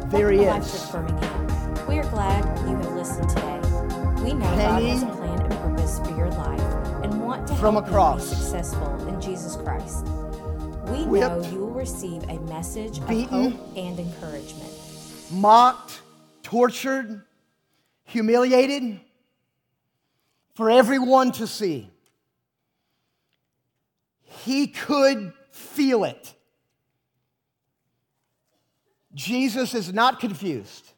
There he Welcome to is. Life Church Birmingham. We are glad you have listened today. We know God has a plan and purpose for your life and want to help you be successful in Jesus Christ. We know you will receive a message of hope and encouragement. Mocked, tortured, humiliated for everyone to see. He could feel it. Jesus is not confused.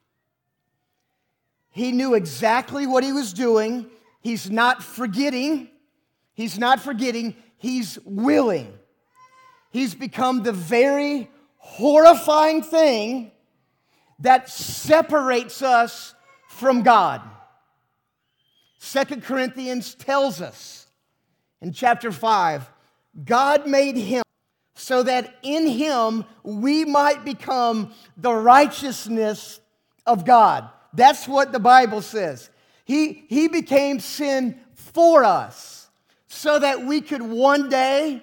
He knew exactly what he was doing. He's not forgetting. He's willing. He's become the very horrifying thing that separates us from God. 2 Corinthians tells us in chapter 5, God made him so that in him we might become the righteousness of God. That's what the Bible says. He became sin for us so that we could one day,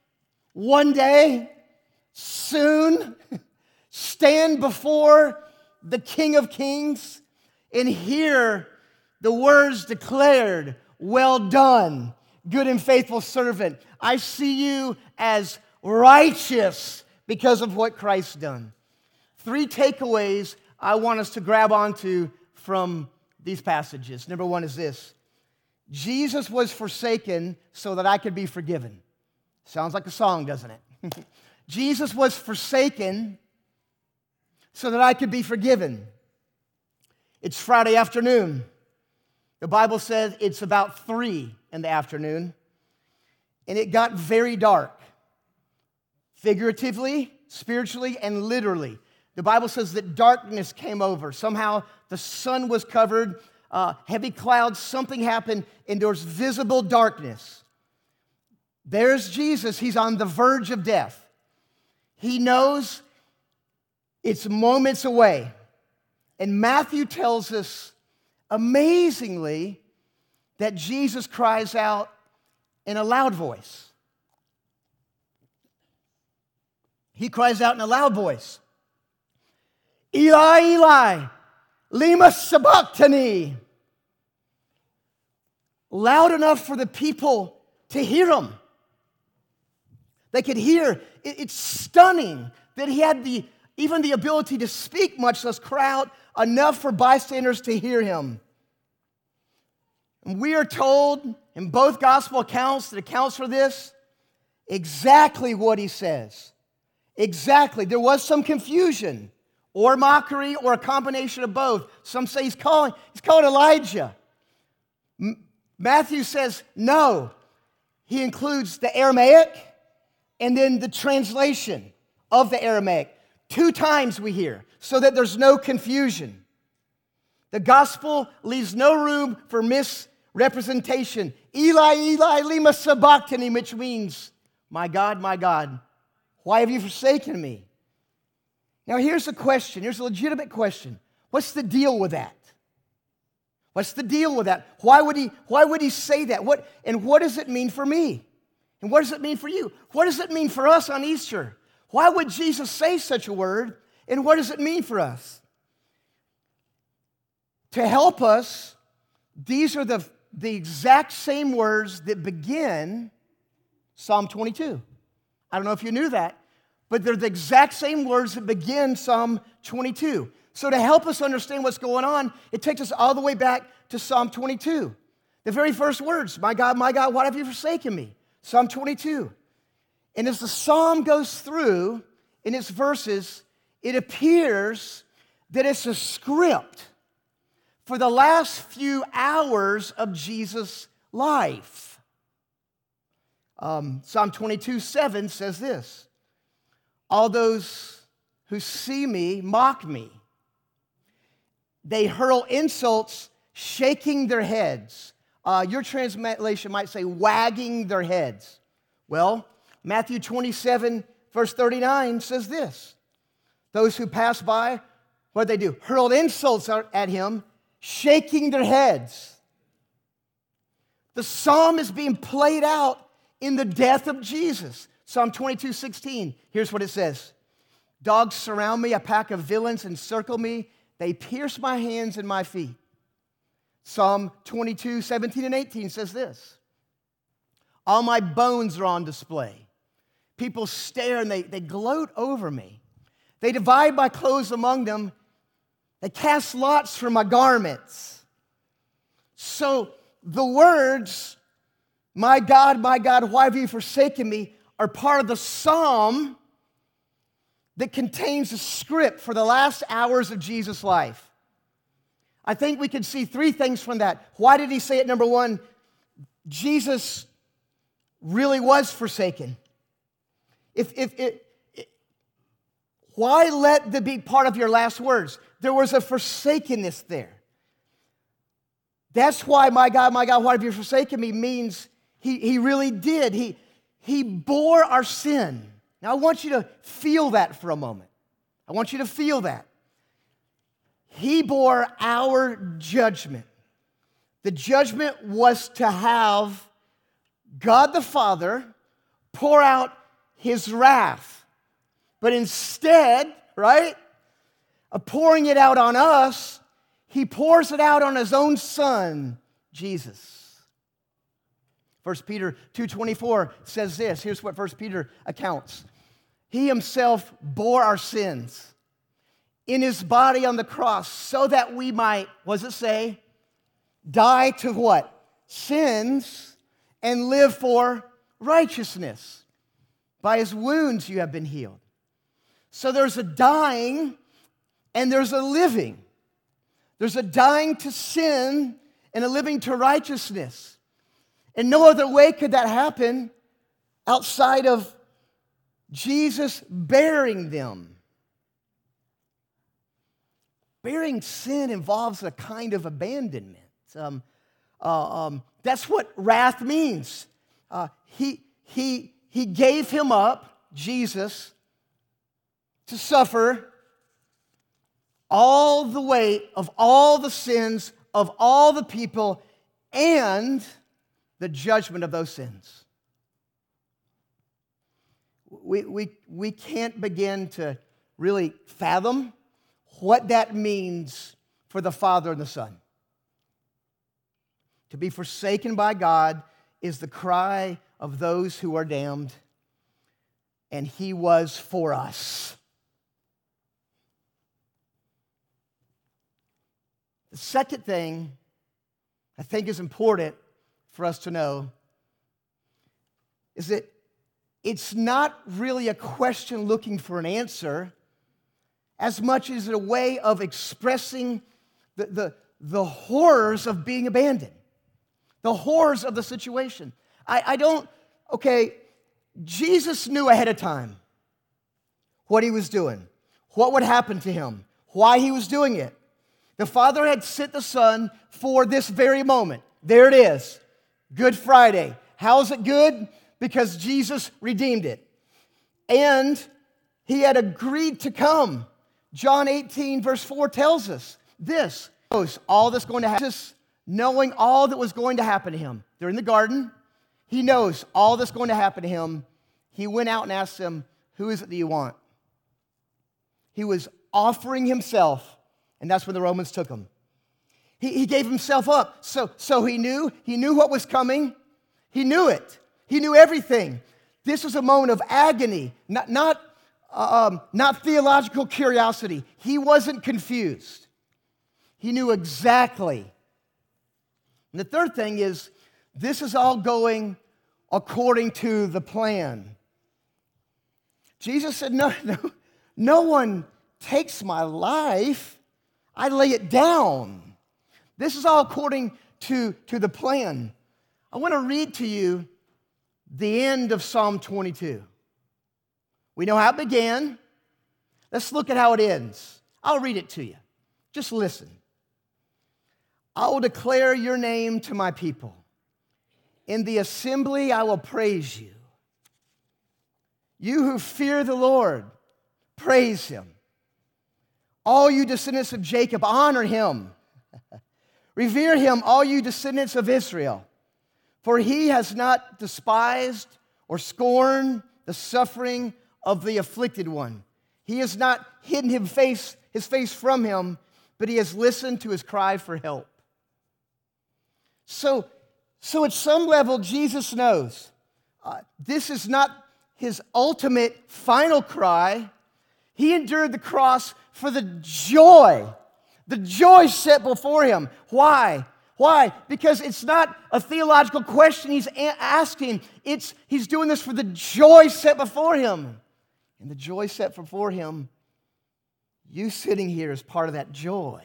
soon stand before the King of Kings and hear the words declared, "Well done, good and faithful servant. I see you as righteous because of what Christ's done." 3 takeaways I want us to grab onto from these passages. Number 1 is this: Jesus was forsaken so that I could be forgiven. Sounds like a song, doesn't it? Jesus was forsaken so that I could be forgiven. It's Friday afternoon. The Bible says it's about 3 in the afternoon, and it got very dark. Figuratively, spiritually, and literally. The Bible says that darkness came over. Somehow the sun was covered, heavy clouds, something happened, and there was visible darkness. There's Jesus. He's on the verge of death. He knows it's moments away. And Matthew tells us, amazingly, that Jesus cries out in a loud voice. He cries out in a loud voice, "Eli, Eli, lema sabachthani." Loud enough for the people to hear him. They could hear. It's stunning that he had even the ability to speak, much less cry out enough for bystanders to hear him. And we are told in both gospel accounts that accounts for this exactly what he says. Exactly. There was some confusion or mockery or a combination of both. Some say he's calling Elijah. Matthew says no. He includes the Aramaic and then the translation of the Aramaic. 2 times we hear, so that there's no confusion. The gospel leaves no room for misrepresentation. Eli, Eli, lema sabachthani, which means, my God, why have you forsaken me? Now here's a question. Here's a legitimate question. What's the deal with that? What's the deal with that? Why would he say that? What does it mean for me? And what does it mean for you? What does it mean for us on Easter? Why would Jesus say such a word? And what does it mean for us? To help us, these are the exact same words that begin Psalm 22. I don't know if you knew that, but they're the exact same words that begin Psalm 22. So to help us understand what's going on, it takes us all the way back to Psalm 22. The very first words, my God, why have you forsaken me? Psalm 22. And as the psalm goes through in its verses, it appears that it's a script for the last few hours of Jesus' life. Psalm 22:7 says this: all those who see me mock me. They hurl insults, shaking their heads. Your translation might say wagging their heads. Well, Matthew 27, verse 39 says this: those who pass by, what did they do? Hurled insults at him, shaking their heads. The psalm is being played out in the death of Jesus. Psalm 22:16, here's what it says: Dogs surround me, a pack of villains encircle me. They pierce my hands and my feet. Psalm 22, 17 and 18 says this. All my bones are on display. People stare and they gloat over me. They divide my clothes among them. They cast lots for my garments. So the words, my God, why have you forsaken me, are part of the psalm that contains the script for the last hours of Jesus' life. I think we can see three things from that. Why did he say it? Number one, Jesus really was forsaken. Why let that be part of your last words? There was a forsakenness there. That's why, my God, why have you forsaken me, means he really did. He bore our sin. Now, I want you to feel that for a moment. I want you to feel that. He bore our judgment. The judgment was to have God the Father pour out his wrath. But instead, right, of pouring it out on us, he pours it out on his own Son, Jesus. 1 Peter 2:24 says this. Here's what 1 Peter accounts. He himself bore our sins in his body on the cross so that we might, what does it say? Die to what? Sins, and live for righteousness. By his wounds you have been healed. So there's a dying and there's a living. There's a dying to sin and a living to righteousness. And no other way could that happen outside of Jesus bearing them. Bearing sin involves a kind of abandonment. That's what wrath means. He gave him up, Jesus, to suffer all the weight of all the sins of all the people and the judgment of those sins. We can't begin to really fathom what that means for the Father and the Son. To be forsaken by God is the cry of those who are damned, and he was for us. The second thing I think is important for us to know is that it's not really a question looking for an answer as much as a way of expressing the horrors of being abandoned, the horrors of the situation. Jesus knew ahead of time what he was doing, what would happen to him, why he was doing it. The Father had sent the Son for this very moment. There it is, Good Friday. How is it good? Because Jesus redeemed it. And he had agreed to come. John 18, verse 4 tells us this. All that's going to happen, Jesus, knowing all that was going to happen to him. They're in the garden. He knows all that's going to happen to him. He went out and asked them, who is it that you want? He was offering himself, and that's when the Romans took him. He gave himself up. So he knew what was coming. He knew it. He knew everything. This was a moment of agony, not theological curiosity. He wasn't confused. He knew exactly. And the third thing is, this is all going according to the plan. Jesus said, no one takes my life. I lay it down. This is all according to the plan. I want to read to you the end of Psalm 22. We know how it began. Let's look at how it ends. I'll read it to you. Just listen. I will declare your name to my people. In the assembly I will praise you. You who fear the Lord, praise him. All you descendants of Jacob, honor him. Revere him, all you descendants of Israel. For he has not despised or scorned the suffering of the afflicted one. He has not hidden his face from him, but he has listened to his cry for help. So at some level, Jesus knows this is not his ultimate final cry. He endured the cross for the joy set before him. Why? Why? Because it's not a theological question he's asking. He's doing this for the joy set before him. And the joy set before him, you sitting here is part of that joy.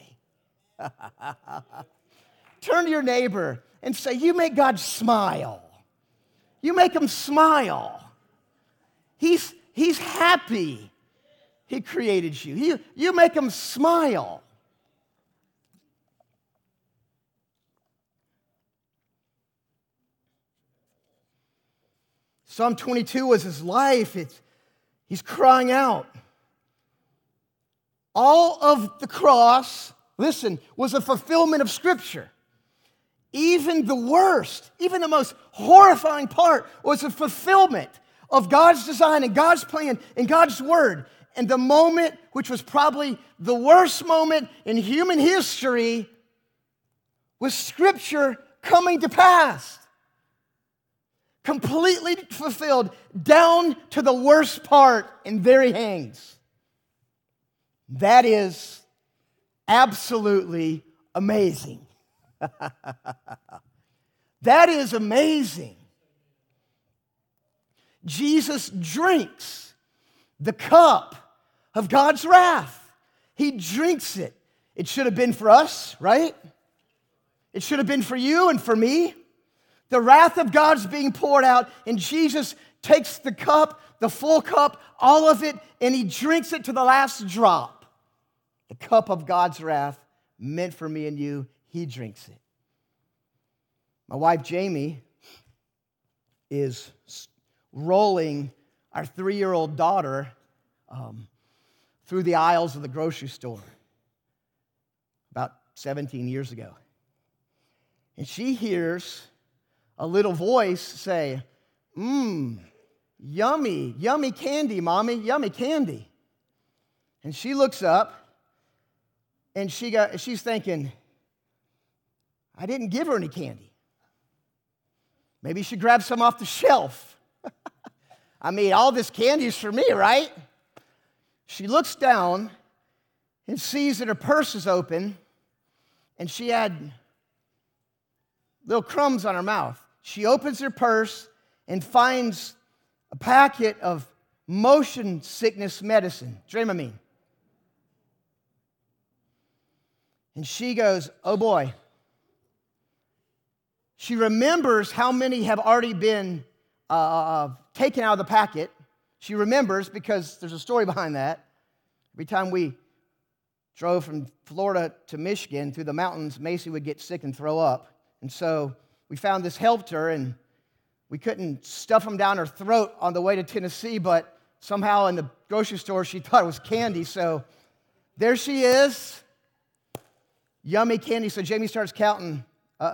Turn to your neighbor and say, you make God smile. You make him smile. He's happy he created you. You make him smile. Psalm 22 was his life. He's crying out. All of the cross, listen, was a fulfillment of Scripture. Even the worst, even the most horrifying part was a fulfillment of God's design and God's plan and God's word. And the moment, which was probably the worst moment in human history, was Scripture coming to pass. Completely fulfilled down to the worst part, and there he hangs. That is absolutely amazing. That is amazing. Jesus drinks the cup of God's wrath. He drinks it. It should have been for us, right? It should have been for you and for me. The wrath of God's being poured out, and Jesus takes the cup, the full cup, all of it, and he drinks it to the last drop. The cup of God's wrath meant for me and you, he drinks it. My wife, Jamie, is rolling our 3-year-old daughter through the aisles of the grocery store about 17 years ago. And she hears a little voice say, yummy, yummy candy, Mommy, yummy candy. And she looks up, and she's thinking, I didn't give her any candy. Maybe she grabbed some off the shelf. I mean, all this candy is for me, right? She looks down and sees that her purse is open, and she had little crumbs on her mouth. She opens her purse and finds a packet of motion sickness medicine, Dramamine. And she goes, oh boy. She remembers how many have already been taken out of the packet. She remembers because there's a story behind that. Every time we drove from Florida to Michigan through the mountains, Macy would get sick and throw up. And so we found this helped her, and we couldn't stuff them down her throat on the way to Tennessee, but somehow in the grocery store she thought it was candy. So there she is. Yummy candy. So Jamie starts counting.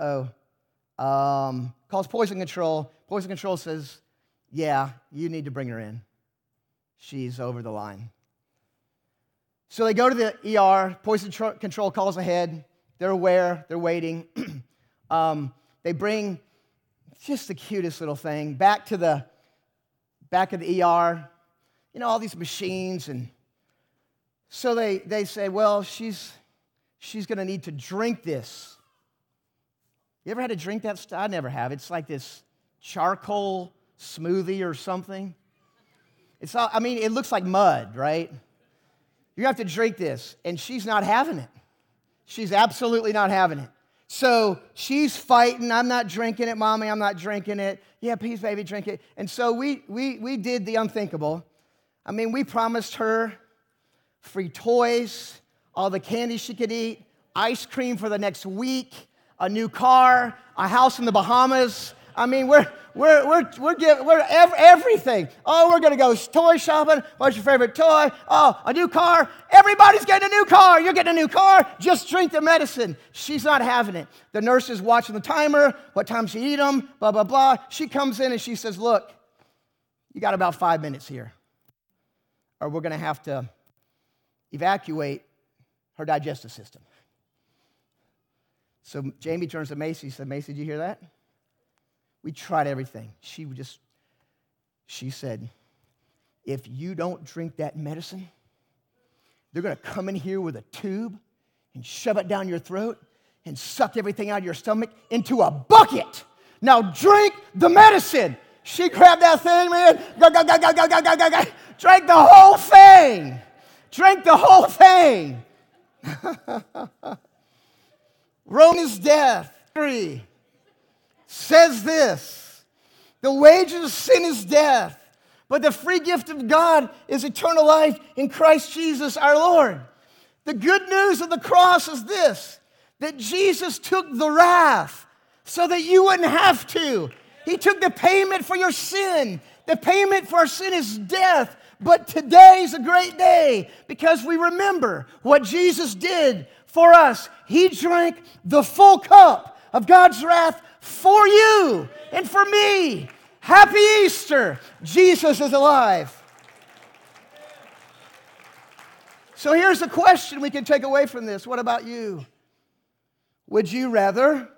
Calls poison control. Poison control says, yeah, you need to bring her in. She's over the line. So they go to the ER. Poison control calls ahead. They're aware. They're waiting. They bring just the cutest little thing back to the back of the ER. You know, all these machines. And so they say, well, she's going to need to drink this. You ever had to drink that stuff? I never have. It's like this charcoal smoothie or something. It looks like mud, right? You have to drink this, and she's not having it. She's absolutely not having it. So she's fighting. I'm not drinking it, Mommy. I'm not drinking it. Yeah, please, baby, drink it. And so we did the unthinkable. I mean, we promised her free toys, all the candy she could eat, ice cream for the next week, a new car, a house in the Bahamas. I mean, we're everything. Oh, we're gonna go toy shopping. What's your favorite toy? Oh, a new car. Everybody's getting a new car. You're getting a new car. Just drink the medicine. She's not having it. The nurse is watching the timer. What time she eat them? Blah blah blah. She comes in and she says, "Look, you got about 5 minutes here, or we're gonna have to evacuate her digestive system. So Jamie turns to Macy and said, Macy, did you hear that? We tried everything. She said, if you don't drink that medicine, they're going to come in here with a tube and shove it down your throat and suck everything out of your stomach into a bucket. Now drink the medicine. She grabbed that thing, man. Drank the whole thing. Drank the whole thing. Romans death 3 says this: the wages of sin is death, but the free gift of God is eternal life in Christ Jesus our Lord. The good news of the cross is this: that Jesus took the wrath so that you wouldn't have to. He took the payment for your sin. The payment for our sin is death. But today is a great day because we remember what Jesus did for us. He drank the full cup of God's wrath for you and for me. Happy Easter. Jesus is alive. So here's the question we can take away from this. What about you? Would you rather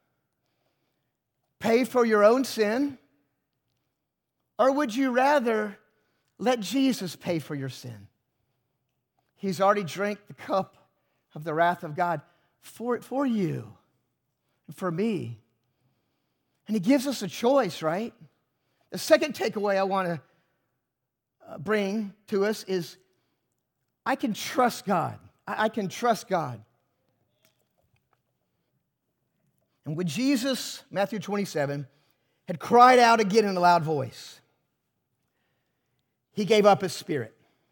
pay for your own sin, or would you rather let Jesus pay for your sin? He's already drank the cup of the wrath of God for you and for me. And he gives us a choice, right? The second takeaway I want to bring to us is I can trust God. I can trust God. And when Jesus, Matthew 27, had cried out again in a loud voice, he gave up his spirit.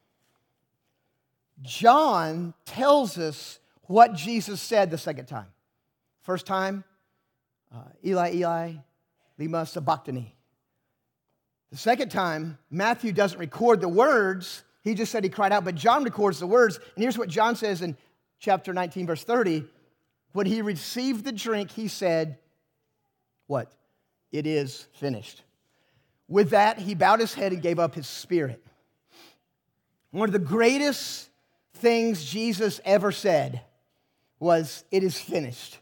John tells us what Jesus said the second time. First time, Eli, Eli, lema sabachthani. The second time, Matthew doesn't record the words. He just said he cried out, but John records the words. And here's what John says in chapter 19, verse 30. When he received the drink, he said, what? It is finished. With that, he bowed his head and gave up his spirit. One of the greatest things Jesus ever said was, it is finished.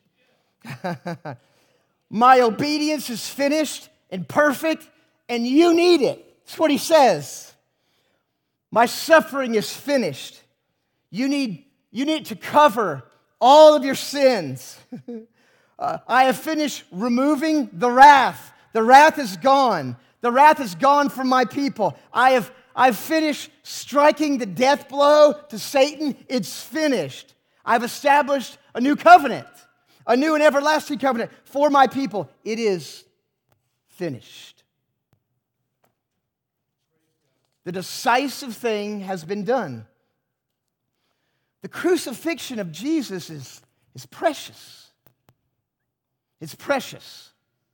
My obedience is finished and perfect, and you need it. That's what he says. My suffering is finished. You need to cover all of your sins. I have finished removing the wrath. The wrath is gone. The wrath is gone from my people. I've finished striking the death blow to Satan. It's finished. I've established a new covenant, a new and everlasting covenant for my people. It is finished. The decisive thing has been done. The crucifixion of Jesus is precious. It's precious.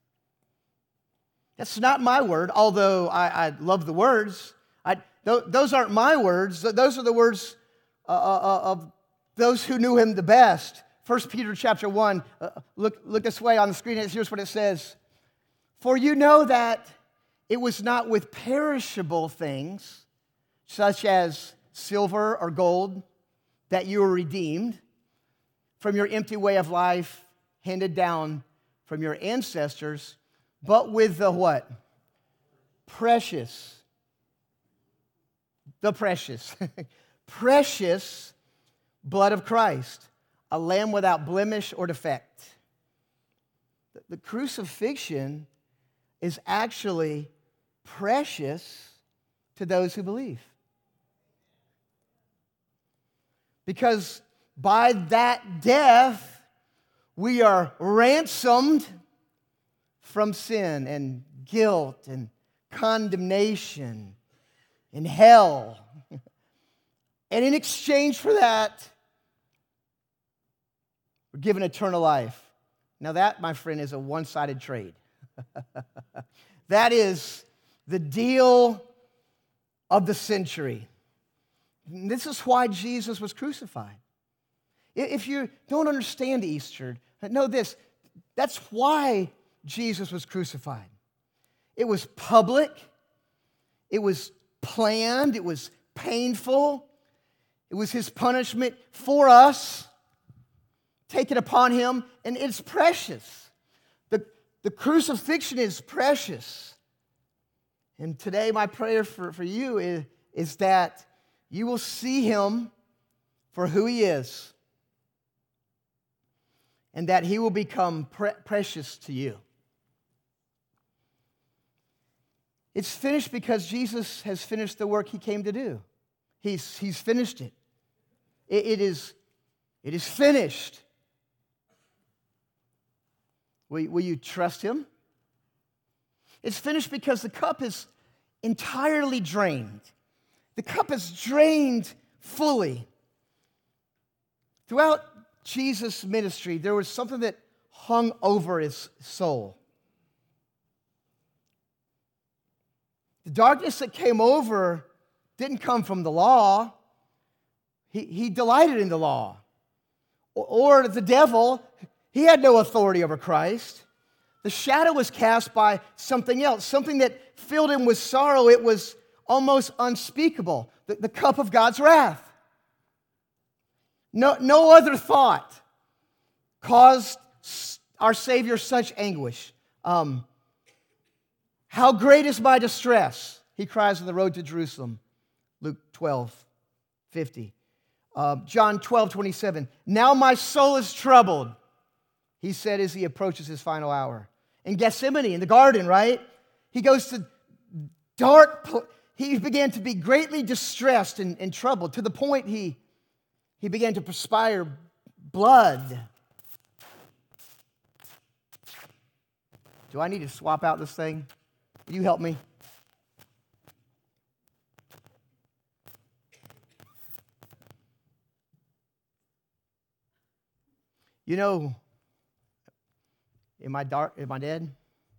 That's not my word, although I love the words. Those aren't my words. Those are the words of those who knew him the best. 1 Peter chapter 1, look this way on the screen. Here's what it says. For you know that it was not with perishable things, such as silver or gold, that you were redeemed from your empty way of life handed down from your ancestors, but with the what? Precious. The precious. Precious blood of Christ, a lamb without blemish or defect. The crucifixion is actually precious to those who believe. Because by that death, we are ransomed from sin and guilt and condemnation and hell. And in exchange for that, we're given eternal life. Now that, my friend, is a one-sided trade. That is the deal of the century. This is why Jesus was crucified. If you don't understand Easter, know this. That's why Jesus was crucified. It was public. It was planned. It was painful. It was his punishment for us, taken upon him, and it's precious. The crucifixion is precious. And today my prayer for you is that you will see him for who he is, and that he will become precious to you. It's finished because Jesus has finished the work he came to do. He's finished it. It is finished. Will you trust him? It's finished because the cup is entirely drained. The cup is drained fully. Throughout Jesus' ministry, there was something that hung over his soul. The darkness that came over didn't come from the law. He delighted in the law. Or the devil, he had no authority over Christ. The shadow was cast by something else, something that filled him with sorrow. It was almost unspeakable, the cup of God's wrath. No other thought caused our Savior such anguish. How great is my distress, he cries on the road to Jerusalem. Luke 12:50. John 12:27. Now my soul is troubled, he said as he approaches his final hour. In Gethsemane, in the garden, right? He goes to he began to be greatly distressed and troubled, to the point he began to perspire blood. Do I need to swap out this thing? Will you help me? You know, am I dead?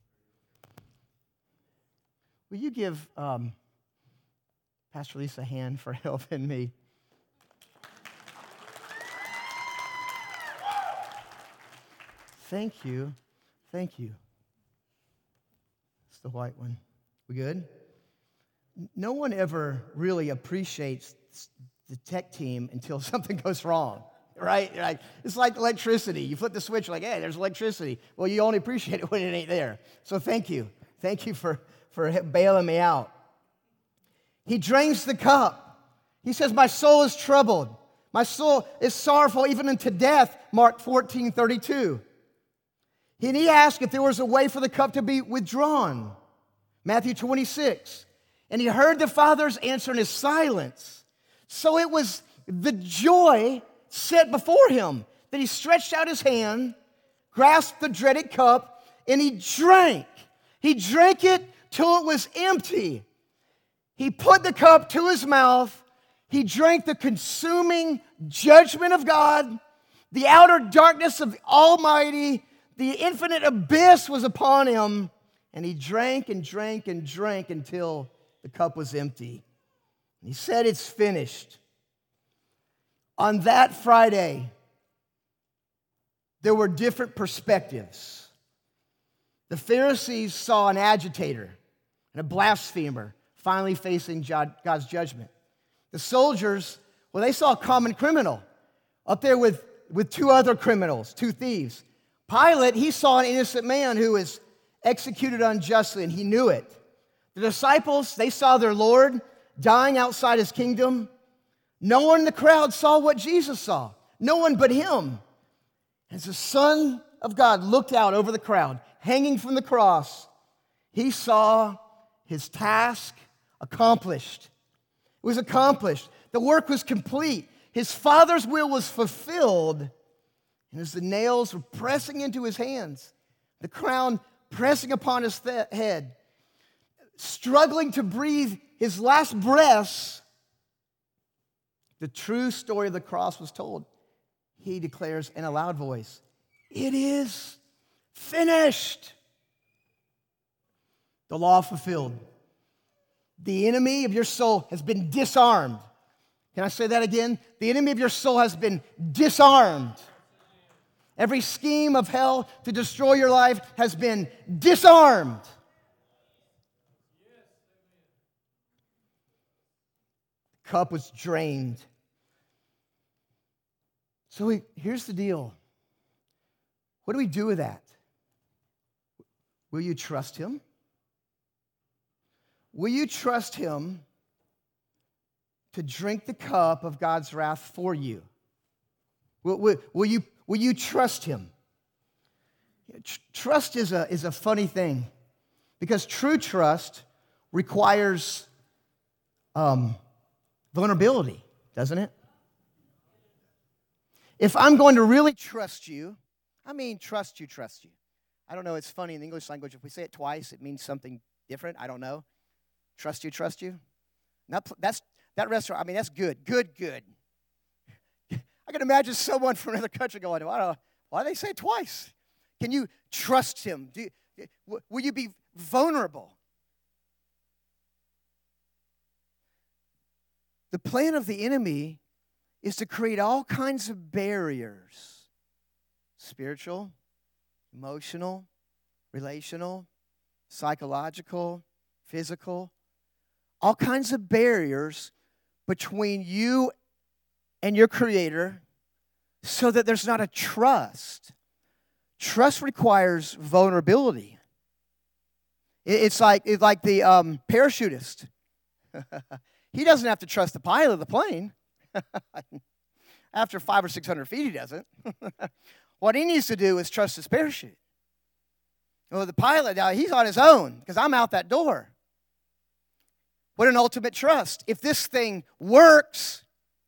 Will you give Pastor Lisa a hand for helping me? Thank you. Thank you. It's the white one. We good? No one ever really appreciates the tech team until something goes wrong. Right? It's like electricity. You flip the switch, like, hey, there's electricity. Well, you only appreciate it when it ain't there. So thank you. Thank you for bailing me out. He drains the cup. He says, my soul is troubled. My soul is sorrowful even unto death, Mark 14:32. And he asked if there was a way for the cup to be withdrawn, Matthew 26. And he heard the Father's answer in his silence. So it was the joy set before him that he stretched out his hand, grasped the dreaded cup, and he drank. He drank it till it was empty. He put the cup to his mouth. He drank the consuming judgment of God. The outer darkness of the Almighty, the infinite abyss was upon him. And he drank and drank and drank until the cup was empty. He said, it's finished. On that Friday, there were different perspectives. The Pharisees saw an agitator and a blasphemer finally facing God's judgment. The soldiers, well, they saw a common criminal up there with two other criminals, two thieves. Pilate, he saw an innocent man who was executed unjustly, and he knew it. The disciples, they saw their Lord dying outside his kingdom. No one in the crowd saw what Jesus saw. No one but him. As the Son of God looked out over the crowd, hanging from the cross, he saw his task accomplished. It was accomplished. The work was complete. His Father's will was fulfilled. And as the nails were pressing into his hands, the crown pressing upon his head, struggling to breathe his last breaths, the true story of the cross was told. He declares in a loud voice, it is finished. The law fulfilled. The enemy of your soul has been disarmed. Can I say that again? The enemy of your soul has been disarmed. Every scheme of hell to destroy your life has been disarmed. The cup was drained. So here's the deal. What do we do with that? Will you trust him? Will you trust him to drink the cup of God's wrath for you? Will you trust him? Trust is a funny thing because true trust requires vulnerability, doesn't it? If I'm going to really trust you, I mean trust you. I don't know, it's funny in the English language, if we say it twice, it means something different. I don't know. Trust you. That restaurant, I mean, that's good. I can imagine someone from another country going, why do they say it twice? Can you trust him? Will you be vulnerable? The plan of the enemy is to create all kinds of barriers. Spiritual, emotional, relational, psychological, physical. All kinds of barriers between you and your Creator so that there's not a trust. Trust requires vulnerability. It's like the parachutist. He doesn't have to trust the pilot of the plane. After 500 or 600 feet, he doesn't. What he needs to do is trust his parachute. Well, the pilot, he's on his own because I'm out that door. What an ultimate trust. If this thing works,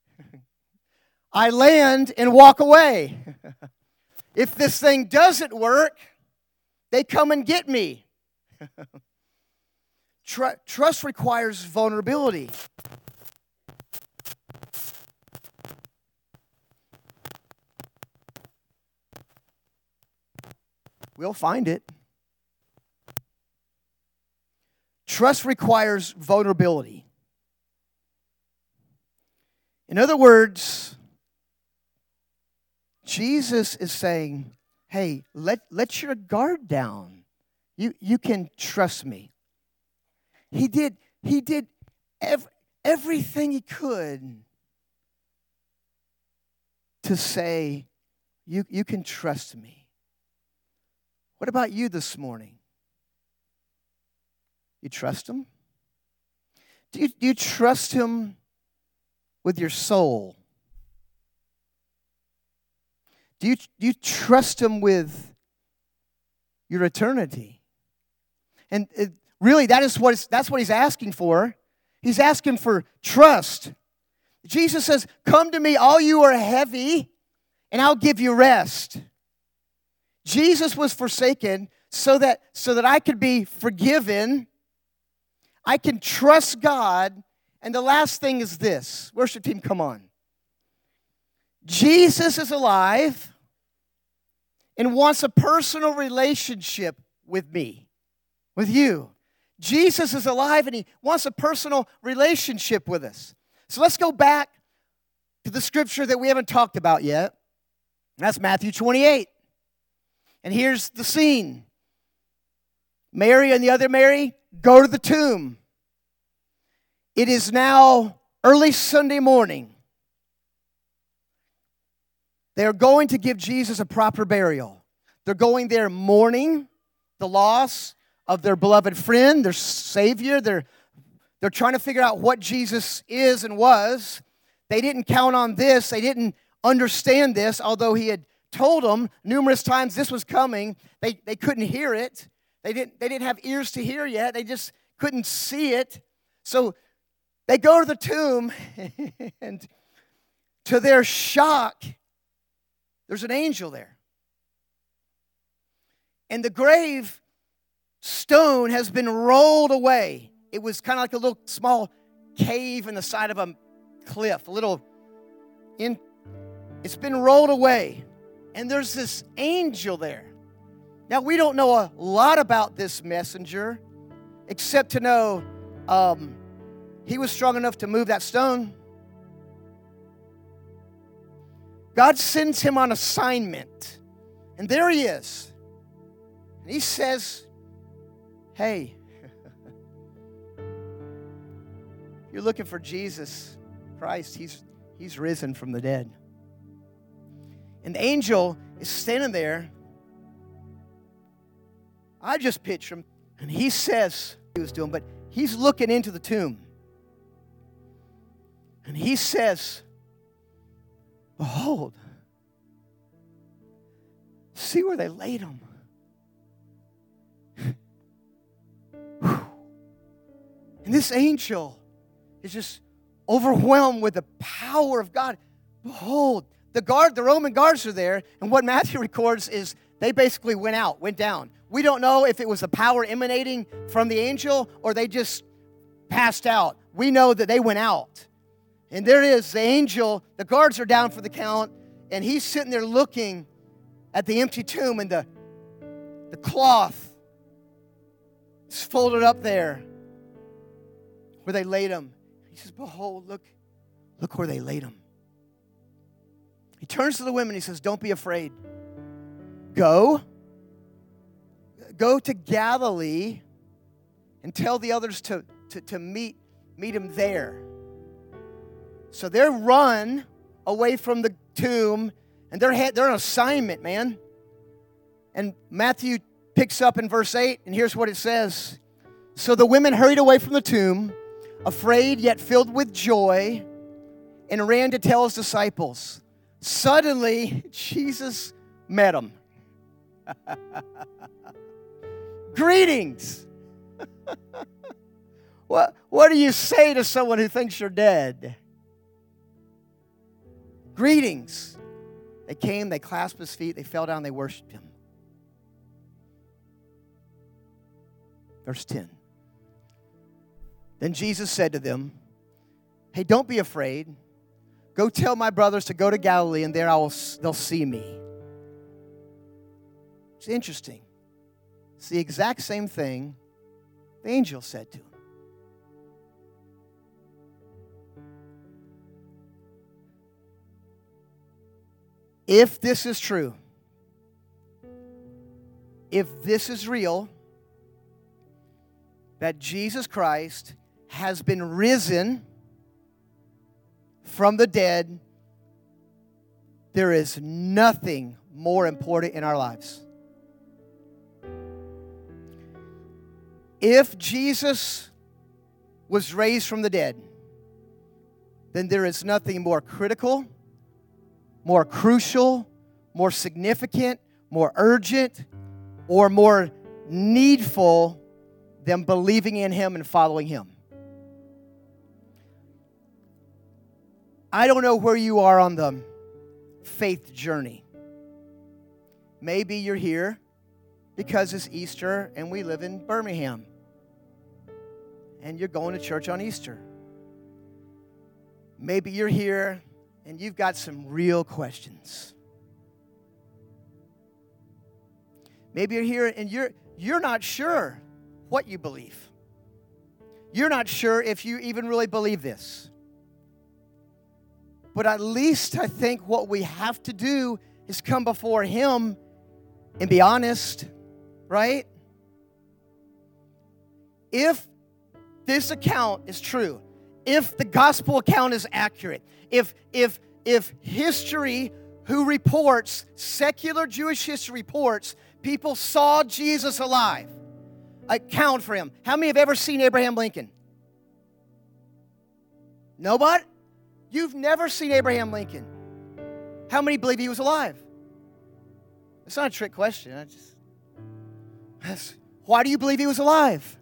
I land and walk away. If this thing doesn't work, they come and get me. Trust requires vulnerability. We'll find it. Trust requires vulnerability. In other words, Jesus is saying, hey, let your guard down. You can trust me. He did everything he could to say, you can trust me. What about you this morning? You trust him? Do you trust him with your soul? Do you trust him with your eternity? And really, that's what he's asking for. He's asking for trust. Jesus says, "Come to me, all you are heavy, and I'll give you rest." Jesus was forsaken so that I could be forgiven. I can trust God. And the last thing is this. Worship team, come on. Jesus is alive and wants a personal relationship with me, with you. Jesus is alive and he wants a personal relationship with us. So let's go back to the scripture that we haven't talked about yet. That's Matthew 28. And here's the scene. Mary and the other Mary go to the tomb. It is now early Sunday morning. They're going to give Jesus a proper burial. They're going there mourning the loss of their beloved friend, their Savior. They're trying to figure out what Jesus is and was. They didn't count on this. They didn't understand this, although he had told them numerous times this was coming. They couldn't hear it. They didn't have ears to hear yet. They just couldn't see it. So they go to the tomb, and to their shock, there's an angel there. And the grave stone has been rolled away. It was kind of like a little small cave in the side of a cliff, it's been rolled away. And there's this angel there. Now, we don't know a lot about this messenger, except to know he was strong enough to move that stone. God sends him on assignment. And there he is. And he says, hey, you're looking for Jesus Christ. He's risen from the dead. And the angel is standing there. I just picture him. And he says, he was doing, but he's looking into the tomb. And he says, behold, see where they laid him. And this angel is just overwhelmed with the power of God. Behold, the Roman guards are there, and what Matthew records is they basically went down. We don't know if it was the power emanating from the angel or they just passed out. We know that they went out. And there is the angel, the guards are down for the count, and he's sitting there looking at the empty tomb, and the cloth is folded up there where they laid him. He says, behold, look where they laid him. He turns to the women, he says, don't be afraid. Go to Galilee and tell the others to meet him there. So they run away from the tomb, and they're on assignment, man. And Matthew picks up in verse 8, and here's what it says. So the women hurried away from the tomb, afraid yet filled with joy, and ran to tell his disciples. Suddenly, Jesus met them. Greetings. What do you say to someone who thinks you're dead? Greetings. They came, they clasped his feet, they fell down, they worshiped him. Verse 10. Then Jesus said to them, hey, don't be afraid. Go tell my brothers to go to Galilee, and there they'll see me. It's interesting. It's the exact same thing the angel said to him. If this is true, if this is real, that Jesus Christ has been risen from the dead, there is nothing more important in our lives. If Jesus was raised from the dead, then there is nothing more critical, more crucial, more significant, more urgent, or more needful than believing in him and following him. I don't know where you are on the faith journey. Maybe you're here because it's Easter and we live in Birmingham. And you're going to church on Easter. Maybe you're here and you've got some real questions. Maybe you're here and you're not sure what you believe. You're not sure if you even really believe this. But at least I think what we have to do is come before him and be honest, right? If this account is true, if the gospel account is accurate, if history who reports, secular Jewish history reports, people saw Jesus alive, account for him. How many have ever seen Abraham Lincoln? Nobody? You've never seen Abraham Lincoln. How many believe he was alive? It's not a trick question. Why do you believe he was alive?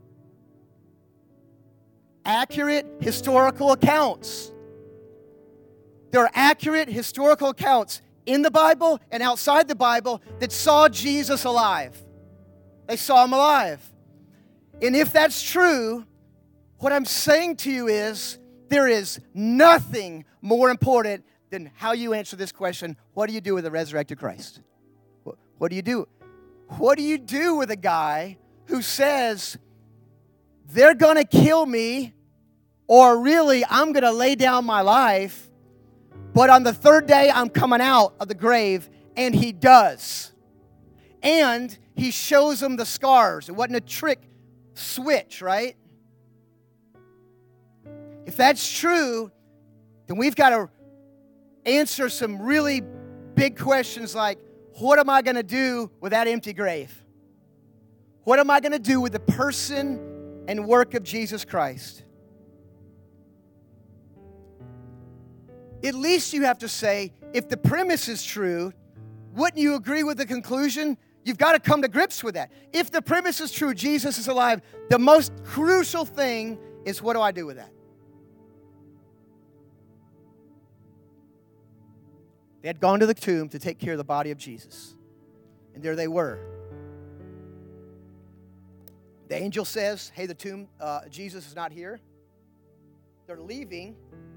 Accurate historical accounts. There are accurate historical accounts in the Bible and outside the Bible that saw Jesus alive. They saw him alive. And if that's true, what I'm saying to you is there is nothing more important than how you answer this question. What do you do with the resurrected Christ? What do you do? What do you do with a guy who says, they're going to kill me, or really, I'm going to lay down my life, but on the third day, I'm coming out of the grave, and he does. And he shows them the scars. It wasn't a trick switch, right? If that's true, then we've got to answer some really big questions like, what am I going to do with that empty grave? What am I going to do with the person and work of Jesus Christ? At least you have to say, if the premise is true, wouldn't you agree with the conclusion? You've got to come to grips with that. If the premise is true, Jesus is alive, the most crucial thing is, what do I do with that? They had gone to the tomb to take care of the body of Jesus. And there they were. The angel says, hey, the tomb, Jesus is not here. They're leaving.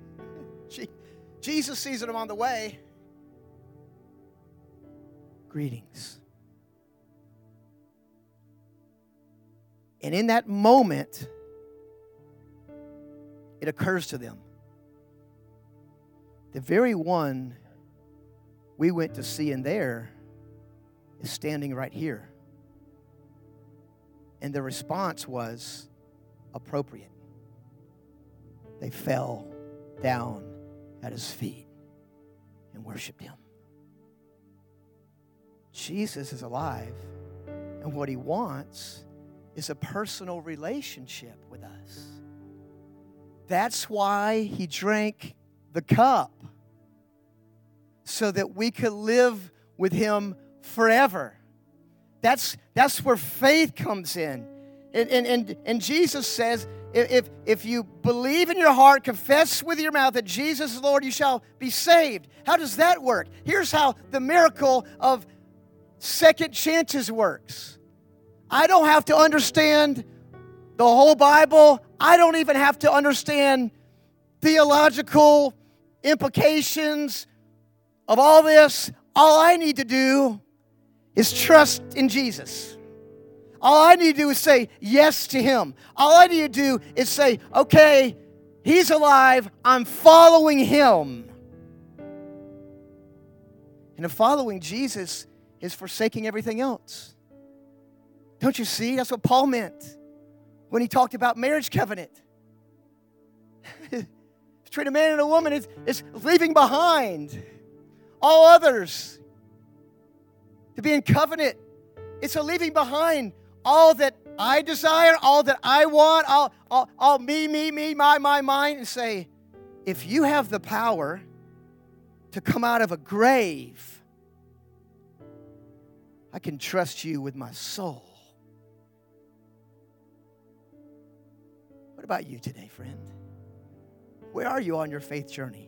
Jesus sees them on the way. Greetings. And in that moment, it occurs to them, the very one we went to see in there is standing right here. And the response was appropriate. They fell down at his feet and worshiped him. Jesus is alive, and what he wants is a personal relationship with us. That's why he drank the cup, so that we could live with him forever. That's where faith comes in. And Jesus says, if you believe in your heart, confess with your mouth that Jesus is Lord, you shall be saved. How does that work? Here's how the miracle of second chances works. I don't have to understand the whole Bible. I don't even have to understand theological implications of all this. All I need to do is trust in Jesus. All I need to do is say yes to him. All I need to do is say, okay, he's alive, I'm following him. And if following Jesus is forsaking everything else. Don't you see? That's what Paul meant when he talked about marriage covenant. Between a man and a woman, it's leaving behind all others to be in covenant. It's a leaving behind all that I desire, all that I want, all me, my, and say, if you have the power to come out of a grave, I can trust you with my soul. What about you today, friend? Where are you on your faith journey?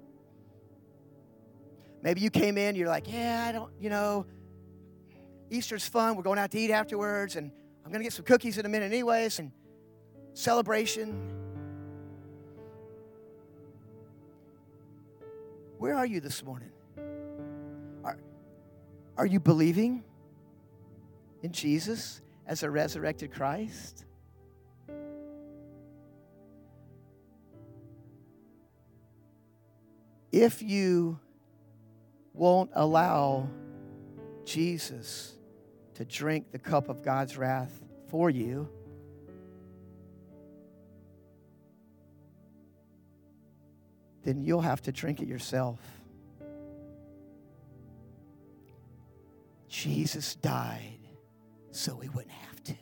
Maybe you came in, you're like, yeah, Easter's fun. We're going out to eat afterwards, and I'm going to get some cookies in a minute anyways, and celebration. Where are you this morning? Are you believing in Jesus as a resurrected Christ? If you won't allow Jesus to drink the cup of God's wrath for you, then you'll have to drink it yourself. Jesus died so we wouldn't have to.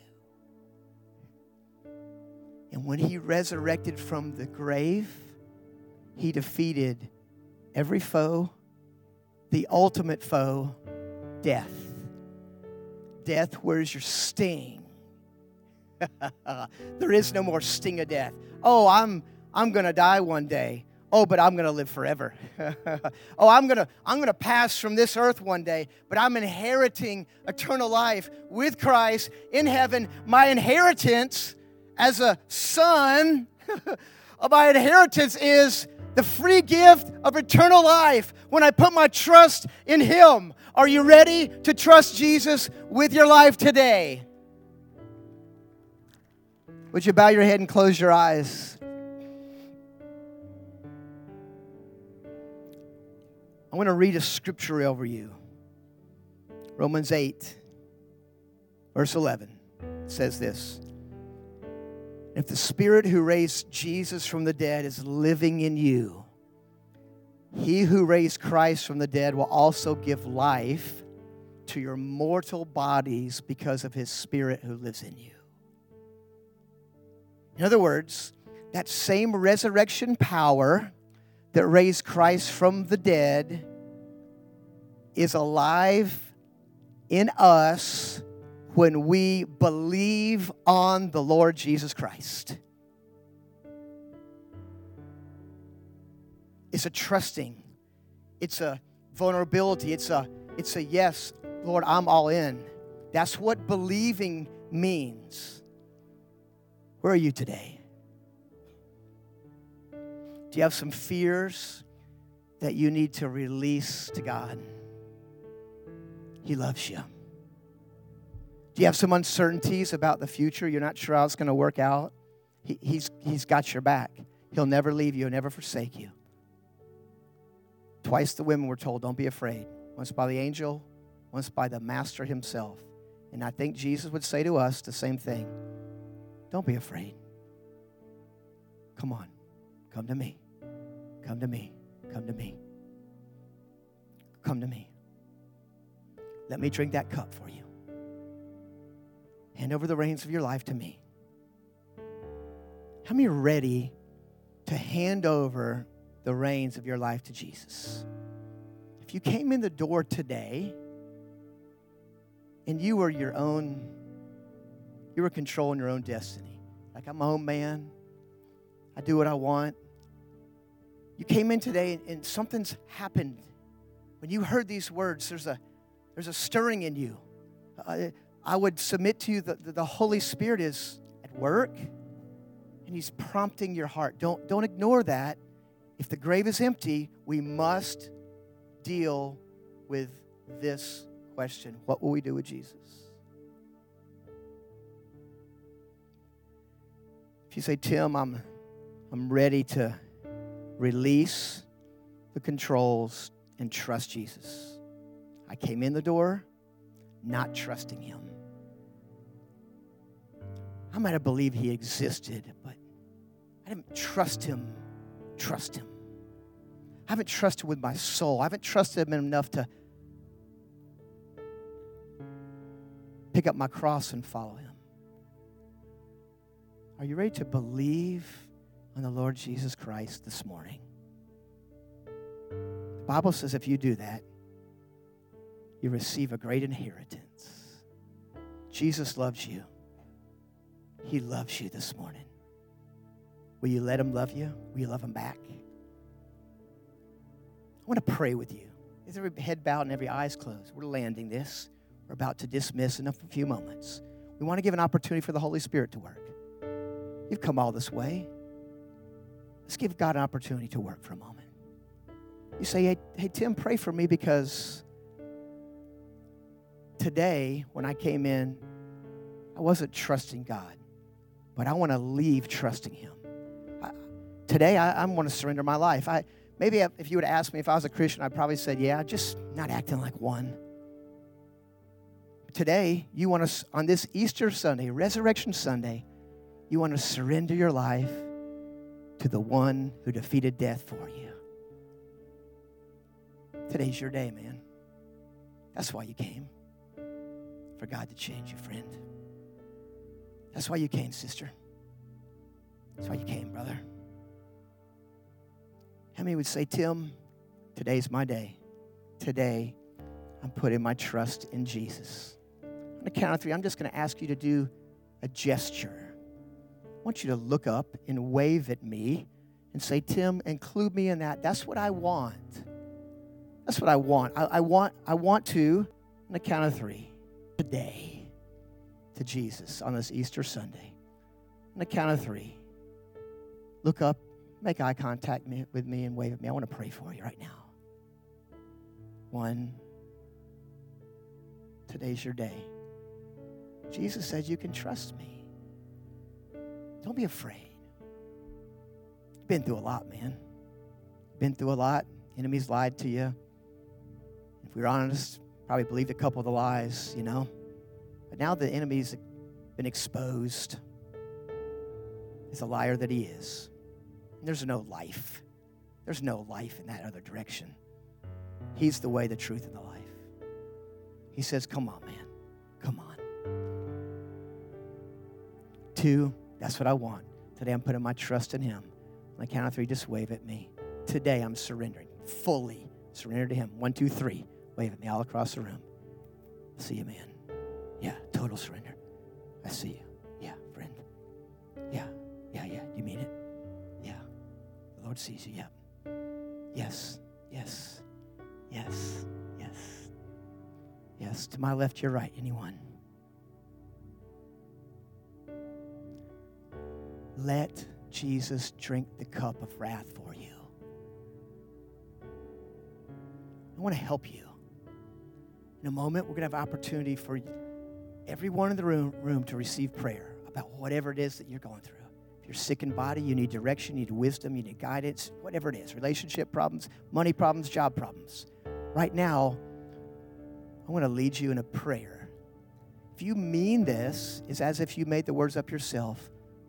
And when he resurrected from the grave, he defeated every foe, the ultimate foe, death. Death, where's your sting? There is no more sting of death. Oh, I'm going to die one day. Oh, but I'm going to live forever. Oh, I'm going to pass from this earth one day, but I'm inheriting eternal life with Christ in heaven. My inheritance as a son, my inheritance is the free gift of eternal life when I put my trust in him. Are you ready to trust Jesus with your life today? Would you bow your head and close your eyes? I want to read a scripture over you. Romans 8, verse 11 says this. If the Spirit who raised Jesus from the dead is living in you, He who raised Christ from the dead will also give life to your mortal bodies because of his Spirit who lives in you. In other words, that same resurrection power that raised Christ from the dead is alive in us when we believe on the Lord Jesus Christ. It's a trusting. It's a vulnerability. It's a yes, Lord, I'm all in. That's what believing means. Where are you today? Do you have some fears that you need to release to God? He loves you. Do you have some uncertainties about the future? You're not sure how it's going to work out? He's got your back. He'll never leave you, never forsake you. Twice the women were told, don't be afraid. Once by the angel, once by the master himself. And I think Jesus would say to us the same thing. Don't be afraid. Come on. Come to me. Come to me. Come to me. Come to me. Let me drink that cup for you. Hand over the reins of your life to me. How many are ready to hand over the reins of your life to Jesus? If you came in the door today and you were controlling your own destiny. Like, I'm my own man. I do what I want. You came in today and something's happened. When you heard these words, there's a stirring in you. I would submit to you that the Holy Spirit is at work and he's prompting your heart. Don't ignore that. If the grave is empty, we must deal with this question. What will we do with Jesus? If you say, Tim, I'm ready to release the controls and trust Jesus. I came in the door not trusting him. I might have believed he existed, but I didn't trust him. I haven't trusted with my soul. I haven't trusted him enough to pick up my cross and follow him. Are you ready to believe on the Lord Jesus Christ this morning? The Bible says if you do that, you receive a great inheritance. Jesus loves you. He loves you this morning. Will you let him love you? Will you love him back? I want to pray with you. With every head bowed and every eyes closed. We're landing this. We're about to dismiss in a few moments. We want to give an opportunity for the Holy Spirit to work. You've come all this way. Let's give God an opportunity to work for a moment. You say, hey, Tim, pray for me because today when I came in, I wasn't trusting God, but I want to leave trusting him. Today, I want to surrender my life. Maybe if you would have asked me if I was a Christian, I'd probably said, yeah, just not acting like one. Today, you want to, on this Easter Sunday, Resurrection Sunday, you want to surrender your life to the one who defeated death for you. Today's your day, man. That's why you came. For God to change you, friend. That's why you came, sister. That's why you came, brother. How many would say, Tim, today's my day. Today, I'm putting my trust in Jesus. On the count of 3, I'm just going to ask you to do a gesture. I want you to look up and wave at me and say, Tim, include me in that. That's what I want. That's what I want. I want to, on the count of 3, today, to Jesus on this Easter Sunday. On the count of 3, look up, make eye contact with me and wave at me. I want to pray for you right now. 1, today's your day. Jesus said you can trust me. Don't be afraid. Been through a lot, man. Been through a lot. Enemies lied to you. If we were honest, probably believed a couple of the lies, you know. But now the enemy's been exposed. He's a liar that he is. And there's no life There's no life in that other direction. He's the way, the truth, and the life. He says, come on, man. Come on. 2, that's what I want. Today I'm putting my trust in him. On the count of 3, just wave at me. Today I'm surrendering, fully surrender to him. 1, 2, 3. Wave at me all across the room. See you, man. Yeah, total surrender. I see you. Yeah, friend. Yeah. You mean it? Yeah. The Lord sees you. Yeah. Yes. To my left, your right. Anyone? Let Jesus drink the cup of wrath for you. I want to help you. In a moment, we're going to have opportunity for everyone in the room to receive prayer about whatever it is that you're going through. If you're sick in body, you need direction, you need wisdom, you need guidance, whatever it is, relationship problems, money problems, job problems. Right now, I want to lead you in a prayer. If you mean this, it's as if you made the words up yourself,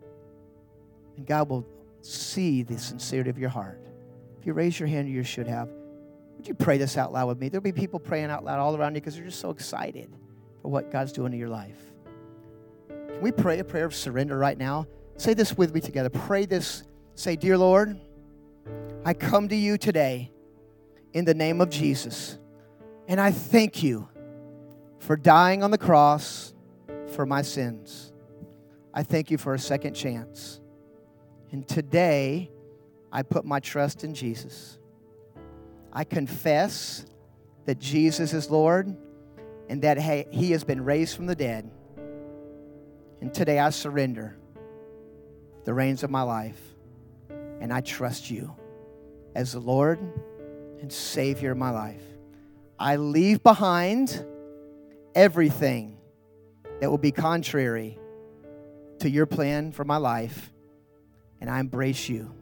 and God will see the sincerity of your heart. If you raise your hand, you should have. Would you pray this out loud with me? There'll be people praying out loud all around you because they're just so excited for what God's doing in your life. Can we pray a prayer of surrender right now? Say this with me together. Pray this. Say, dear Lord, I come to you today in the name of Jesus. And I thank you for dying on the cross for my sins. I thank you for a second chance. And today, I put my trust in Jesus. I confess that Jesus is Lord and that he has been raised from the dead. And today I surrender the reins of my life. And I trust you as the Lord and Savior of my life. I leave behind everything that will be contrary to your plan for my life. And I embrace you.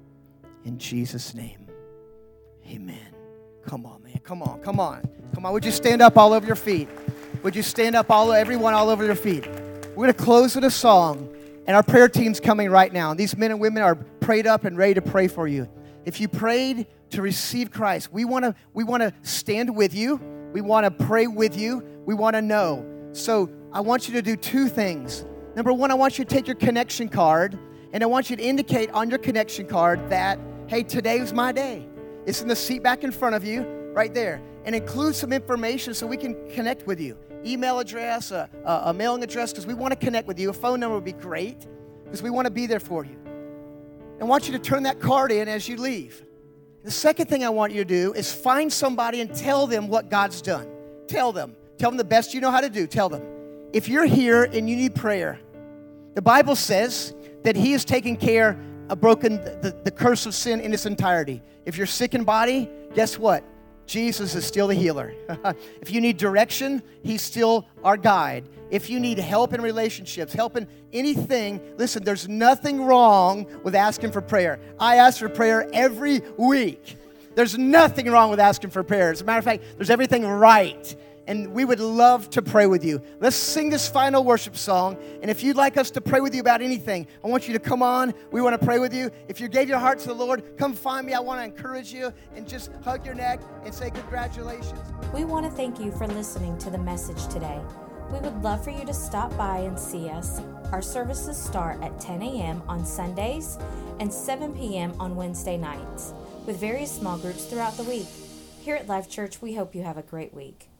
In Jesus' name, amen. Come on, man. Come on. Would you stand up all over your feet? Would you stand up, everyone all over their feet? We're going to close with a song. And our prayer team's coming right now. And these men and women are prayed up and ready to pray for you. If you prayed to receive Christ, we want to stand with you. We want to pray with you. We want to know. So I want you to do 2 things. Number 1, I want you to take your connection card, and I want you to indicate on your connection card that, hey, today was my day. It's in the seat back in front of you, right there. And include some information so we can connect with you. Email address, a mailing address, because we want to connect with you. A phone number would be great, because we want to be there for you. I want you to turn that card in as you leave. The second thing I want you to do is find somebody and tell them what God's done. Tell them the best you know how to do. Tell them. If you're here and you need prayer, the Bible says that he has taken care of broken the curse of sin in its entirety. If you're sick in body, guess what? Jesus is still the healer. If you need direction, he's still our guide. If you need help in relationships, help in anything, listen, there's nothing wrong with asking for prayer. I ask for prayer every week. There's nothing wrong with asking for prayer. As a matter of fact, there's everything right. And we would love to pray with you. Let's sing this final worship song. And if you'd like us to pray with you about anything, I want you to come on. We want to pray with you. If you gave your heart to the Lord, come find me. I want to encourage you and just hug your neck and say congratulations. We want to thank you for listening to the message today. We would love for you to stop by and see us. Our services start at 10 a.m. on Sundays and 7 p.m. on Wednesday nights, with various small groups throughout the week. Here at Life Church, we hope you have a great week.